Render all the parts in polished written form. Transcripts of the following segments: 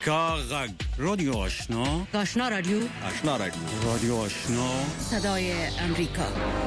کاغذ رادیو آشنا رادیو رادیو آشنا صدای امریکا.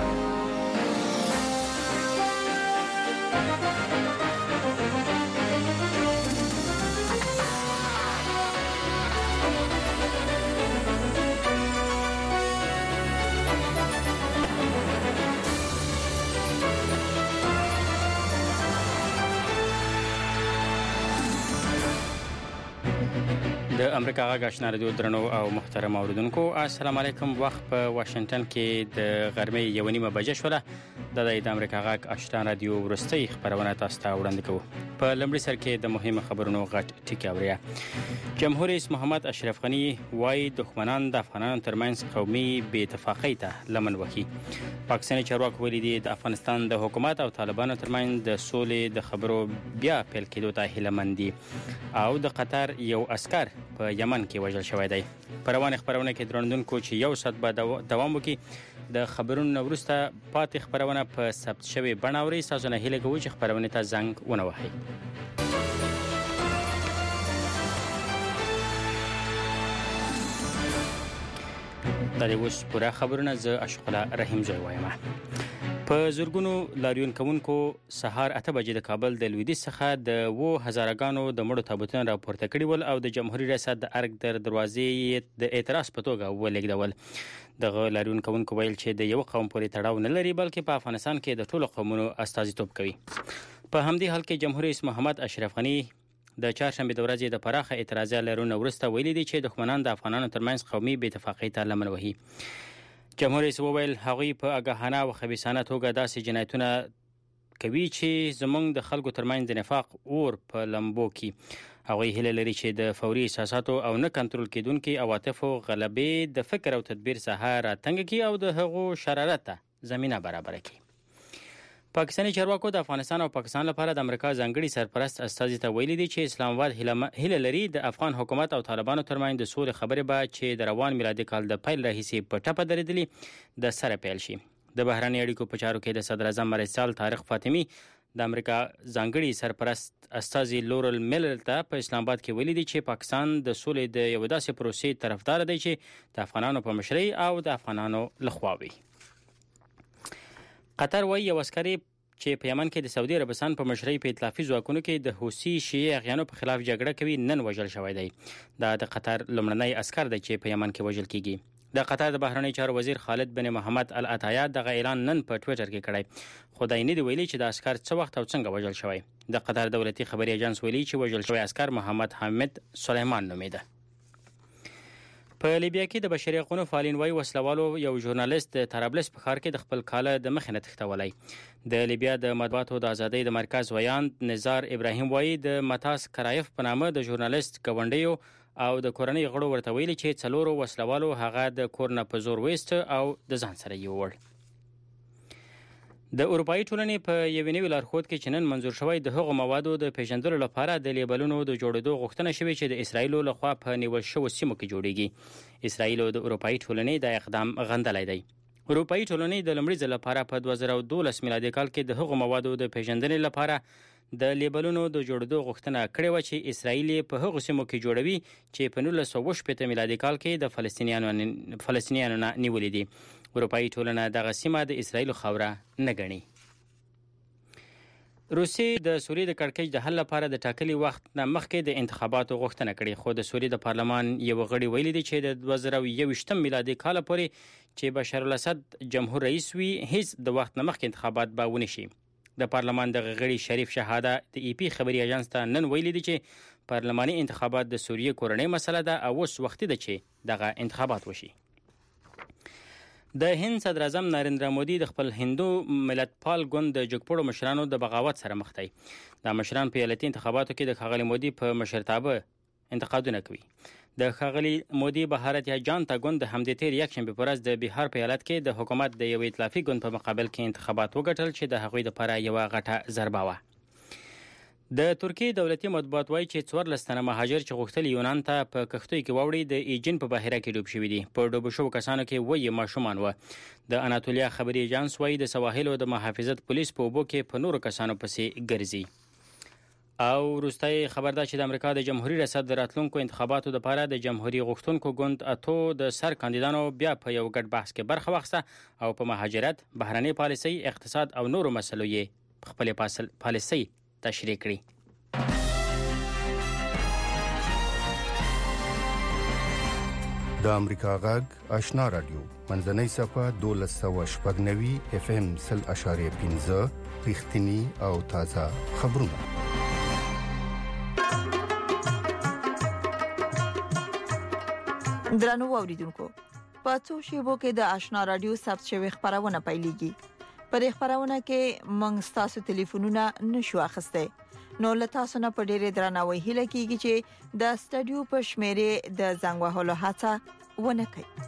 د امریکا غږ آشنا رادیو درنو او محترم اوریدونکو السلام علیکم. وخت په واشنگټن کې د غرمې 1:30 بجې شوله. د امریکا غږ آشنا رادیو ورستۍ خبرونه تاسو ته وړاندې کوو. په لومړي سر کې د مهمو خبرونو غټ ټکی اوریا. جمهور رئیس محمد اشرف غنی وايي دښمنان د افغانانو ترمنځ قومي بې اتفاقۍ ته لمن وهي. پاکستاني چارواکو ویلي دي د افغانستان د حکومت او طالبانو ترمنځ د سولې د خبرو بیا پیل کېدو ته هیله مند دي او د قطر یو عسكر په یمن کې وژل شوی دی. په روانه خبرونه کې درندونکو چې یو ساعت به دوام وکړي. د خبرونو وروسته پاتې خبرونه په ثبت شوی بڼه اوري. تاسو نه هیله کوم چې خبرونه ته زنګ ونه وهئ. دا د اوس پوره خبرونه زه اشقلا رحیم زوی وایم. په زورګونو لاریون کوونکو سهار 8 بجې د کابل د لویدیځ څخه د 2000 د مړو تابوتونه راپورته کړي ول او د جمهوریت ریاست د ارګ در دروازې د اعتراض په توګه ولېږدول. دغه لاریون کوونکو ویل چې د یو قوم پورې تړاو نه لري بلکې په افغانستان کې د ټولو قومونو استازیتوب کوي. په همدې حال کې جمهور رئیس محمد اشرف غنی د چهارشنبه د ورځې د پراخه اعتراضي لاریون وروسته ویلي دي چې دښمنان د افغانانو ترمنځ قومي بې اتفاقۍ ته لمن وهي. جمهور رئیس وویل هغوی په اګاهانه او خبيثانه توګه داسې جنایتونه کوي چې زمونږ د خلکو ترمنځ د نفاق اور په لمبو کې. هغوی هیله لري چې د فوري احساساتو او نه کنټرول کېدونکو عواطفو غلبې د فکر او تدبیر ساحه راتنګ کړي او د هغو شرارت ته زمينه برابر کړي. پاکستاني چارواکو د افغانستان او پاکستان لپاره د امریکا ځانګړي سرپرست استازي ته ویلي دي چې اسلام آباد هیله لري د افغان حکومت او طالبانو ترمنځ د سولې خبرې به چې د روان میلادي کال د پیل راهیسې په ټپه درېدلې د سره پیل شي. د بهرنی اړیکو په چارو کې د صدر اعظم مرسال طارق فاطمی د امریکا ځانګړي سرپرست استازي لورل میلر ته په اسلام آباد کې ویلي دي چې پاکستان د سولې د یو داسې پروسې طرفدار دی چې د افغانانو په مشرۍ او د افغانانو لخوا وي. قطر وايي یو عسکري چې په یمن کې د سعودي عربستان په مشرۍ په ائتلافي ځواکونو کې د حوثي شیعه اغیانو په خلاف جګړه کوي نن وژل شوی دی. دا د قطر لومړنی عسكر دی چې په یمن کې وژل کیږي. د قطر د بهرنی چارو وزیر خالد بن محمد العطایا دغه اعلان نن په ټوئیټر کې کړی. خدای نه دی ویلي چې د عسكر څه وخت او څنګه وژل شوی. د قطر دولتي خبري اژانس ویلي چې وژل شوی عسكر محمد حامد سلیمان نومیده. په لیبیا کې د بشري حقوقو فعالین وايي وسلوالو یو ژورنالیست د طرابلس په ښار کې د خپل کاله د مخ نه تښتولای. د لیبیا د مطبوعاتو د ازادۍ د مرکز ویاند نزار ابراهیم وايي د متاس کرایف په نامه د ژورنالیست ګوندیو او د کورنۍ غړو ورته ویلي چې څلورو وسلوالو هغه د کور نه په زور وېست او د ځان سره یې وړ. د اروپאי ټولنې په یو نوی لارښود کې چې نن منزور شوی د هغو موادو د پیژندلو لپاره د لیبلونو د جوړېدو غوښتنه شوې چې د اسرایل لخوا په نیول شوو سیمو کې جوړیږي. اسرایل د اروپאי ټولنې د اقدام غندلای دی. اروپאי ټولنې د لومړي ځل لپاره په 2012 میلادي کال کې د هغو موادو د پیژندنې لپاره د لیبلونو د جوړېدو غوښتنه کړې و چې اسرایل په هغو سیمو کې جوړوي چې په 1918 میلادي کال کې د فلسطینیانو نه نیولې دي. اروپאי ټولنه دغه سیمه د اسرایل خوره نه ګڼي. روسیې د سوریې د کړکېچ د حل لپاره د ټاکلي وخت نه مخکې د انتخاباتو غوښتنه کړې خو د سوریې د پارلمان یو غړي ویلي دي چې د 2021 میلادي کال پورې چې بشار الاسد جمهور رئیس وي هیڅ د وخت نه مخکې انتخابات به ونه شي. د پارلمان د غړي شریف شهاده د ای پی خبري اژانس ته نن ویلي دي چې پارلماني انتخابات د سوریې کورنۍ مسله ده او اوس وخت دی چې دغه انتخابات وشي. د هند صدر اعظم نریندرا مودي د خپل هندو ملت پال ګوند د جګپړو مشرانو د بغاوت سره مخ دي. د مشران په ایالتي انتخاباتو کې د ښاغلي مودي په مشرتابه انتقادونه کوي. د ښاغلي مودي بهارت یا جانتا ګوند د همدې تیر یکشنبه په ورځ د بهار په ایالت کې د حکومت د یو ائتلافي ګوند په مقابل کې انتخابات وګټل چې د هغوی لپاره یو غټه ضربه وه. د ترکیې دولتي مطبوعات وايي چې 14 تنه مهاجر چې غوښتل یونان ته په کښتۍ کې واوړي د ایجن په بحیره کې ډوب شوي دي. په ډوب شوو کسانو کې وایي ماشومان و. د اناتولیا خبري اژانس وايي د سواحل او د محافظت پولیس په اوبو کې په نورو کسانو پسې ګرځي. او وروستۍ خبر ده چې د امریکا د جمهوریت ریاست د راتلونکو انتخاباتو لپاره د جمهوریت غوښتونکو ګوند اتو د سر کاندیدانو بیا په یو ګډ بحث کې برخه واخیسته او په مهاجرت، بهرنۍ پالیسۍ، اقتصاد او نورو مسلو یې په خپلې پالیسۍ تشریح کړي. د امریکا غږ آشنا رادیو منځنۍ صفحه 1290 FM 0.15 رښتینی او تازه خبرونه. درنو اوریدونکو، په څو شیبو کې د آشنا رادیو ثبت شوی خبرونه پیلېږي. پر خبرونه کې موږ تاسو ټلیفونونه نشو اخیسته. نو له تاسو نه په ډېر درناوي هیله کیږي چې د سټډیو په شمیرې د زنګ وهلو هڅه ونه کړئ.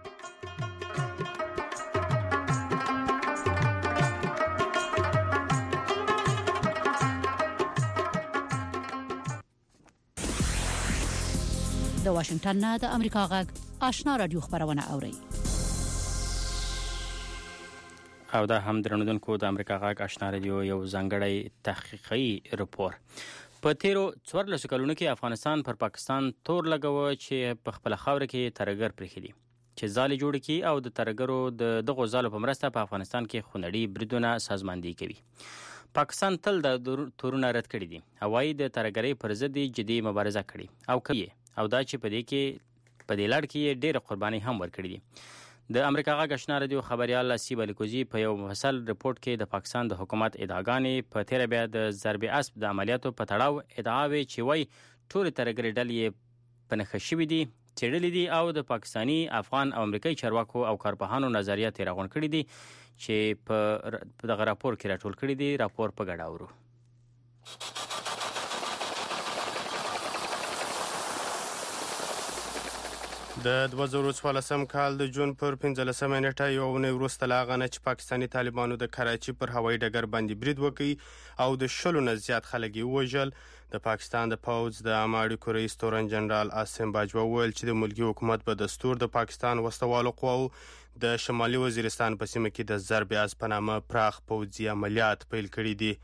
د واشنگټن نه د امریکا غږ آشنا رادیو خبرونه اوري. او دا هم درنودونکو د امریکا غږ آشنا رادیو یو ځانګړی تحقیقي راپور. په تیرو 14 کلونو کې افغانستان پر پاکستان تور لګاوه چې په خپل خاور کې ترګر پرېخلي چې ځالې جوړ کړي او د ترګرو دغه ځالو په مرسته په افغانستان کې خونړي بریدونه سازماندهي کوي. پاکستان تل د تورونه رد کړي دي. هوایي د ترګرۍ پر ضد جدي مبارزه کړې او کوي او دا چې په دې لړ کې ډېر قرباني هم ورکړي دي. د امریکا غږ آشنا رادیو خبريال نصیب الکوزي په یو مفصل رپورت کې د پاکستان د حکومت ادعاګانې په تیر بیا د ضرب اسب د عملیاتو په تړاو ادعاوي چې وای ټول ترګری ډلې په نخښه شوې دي، چېرلې دي او د پاکستانی، افغان او امریکایي چارواکو او کارپوهانو نظریات راغون کړي دي چې په دغه راپور کې راټول کړي دي. راپور په ګډه اورو. د 2014 کال د جون پر 15 نیټه یو اونۍ وروسته لا غنه چې پاکستانی طالبانو د کراچي پر هوایي ډګر باندې برید وکړي او د 10 نه زیات خلک وژل، د پاکستان د پوځ د عامه اړیکو رئیس تورن جنرال عاصم باجوا وویل چې د ملکی حکومت په دستور د پاکستان وسوالو قواو د شمالي وزیرستان په سیمه کې د ضرب اسب په نامه پراخ پوځي عملیات پیل کړي دي.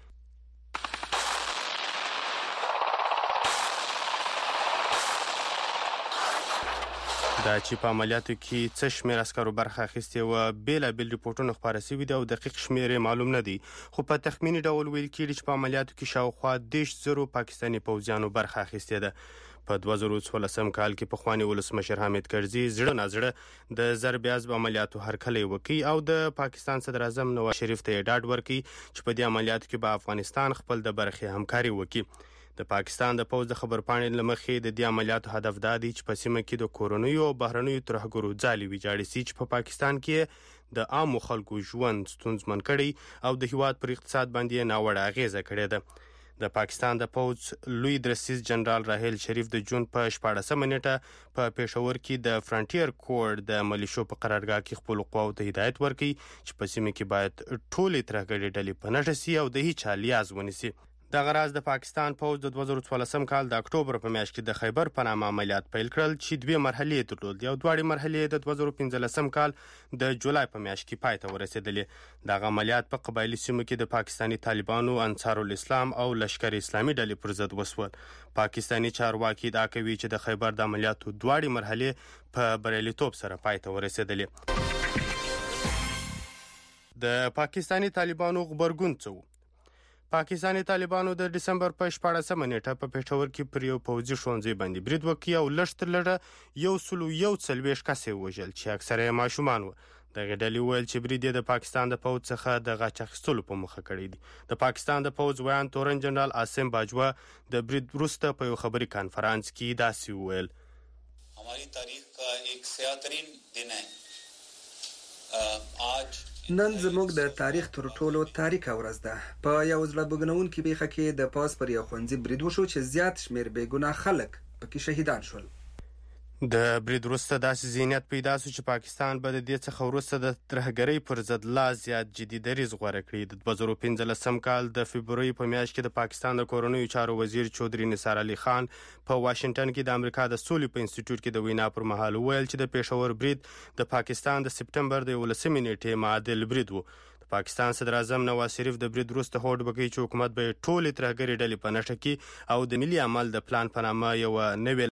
دا چې په عملیاتو کې څه شمېر عسکرو برخه اخیستې وه، بېلابېل ریپورټونه خپاره شوي دي او دقیق شمېر معلوم نه دی، خو په تخمیني ډول ویل کېږي چې په عملیاتو کې شاوخوا 10,000 پاکستاني پوځیانو برخه اخیستې ده. په 2014 کال کې پخواني ولسمشر حامد کرزي زړه نازړه د ضرب اسب عملیاتو هرکلی وکړي او د پاکستان صدر اعظم نواز شریف ته یې ډاډ ورکړي چې په دې عملیاتو کې به افغانستان خپل د برخې همکاري وکړي. د پاکستان د پوځ د خبرپاڼې لمخې د دې عملیاتو هدف دا دی چې په سیمه کې د کورونیو او بهرنیو ترهګرو ځالې ویجاړې سي چې په پاکستان کې د عامو خلکو ژوند ستونزمن کړي او د هیواد پر اقتصاد باندې ناوړه اغیزه کړې ده. د پاکستان د پوځ لوی درسیز جنرال راهیل شریف د جون په 14 نیټه په پېښور کې د فرانټیر کور د ملیشو په قرارګاه کې خپل قواو ته هدایت ورکړي چې په سیمه کې باید ټولې ترهګرې ډلې په نښه سي او د هیچا لیاز ونیسي. دغه راز د پاکستان پوځ د 2014 کال د اکتوبر په میاشت کې د خیبر په نامه عملیات پیل کړل چې 2 مرحلې درلودې او دواړې مرحلې د 2015 کال د جولای په میاشت کې پای ته ورسېدلې. دغه عملیات په قبایلی سیمو کې د پاکستانی طالبانو، انصار الاسلام او لشکر اسلامي ډلې پر ضد وسول. پاکستانی چارواکي ادعا کوي چې د خیبر د عملیاتو دواړې مرحلې په بریالیتوب سره پای ته ورسېدلې. د پاکستانی طالبانو غبرګون څه و؟ پاکستانی طالبانو د دسمبر په 14 نیټه په پېښور کې پر یو پوځي ښوونځي باندې برید وکړ او لږ تر لږه 141 کسې وژل چې اکثره یې ماشومان وو. دغه ډلې ویل چې برید یې د پاکستان د پوځ څخه د غچ اخیستلو په موخه کړی دی. د پاکستان د پوځ ویان تورن جنرال عاصم باجوا د برید وروسته په یو خبري کانفرنس کې داسې وویل: हमारी तारीख का एक स्यातरीन दिन है आज نن زموږ د تاریخ تر ټولو تاریخي ورځ ده. په یو ځل بګنون کې بیخه کې د پاس پر یو خونځي برید وشو چې زیات شمیر بیګناه خلک پکې شهیدان شول. د برید وروسته داسې ذهنیت پیدا شو چې پاکستان به د دې څخه وروسته د ترهګرۍ پر ضد لا زیات جدي دریځ غوره کړي. د 2015 کال د فبروري په میاشت کې د پاکستان د کورنیو چارو وزیر چودري نثار علي خان په واشنگټن کې د امریکا د سولې په انسټیټیوټ کې د وینا پر مهال ویل چې د پېښور برید د پاکستان د سپټمبر د 11 نیټې معادل برید و. د پاکستان صدر اعظم نواز شریف د برید وروسته هوډ وکړي چې حکومت به ټولې ترهګرې ډلې په نښه کړي او د ملي عمل د پلان په نامه یو نوې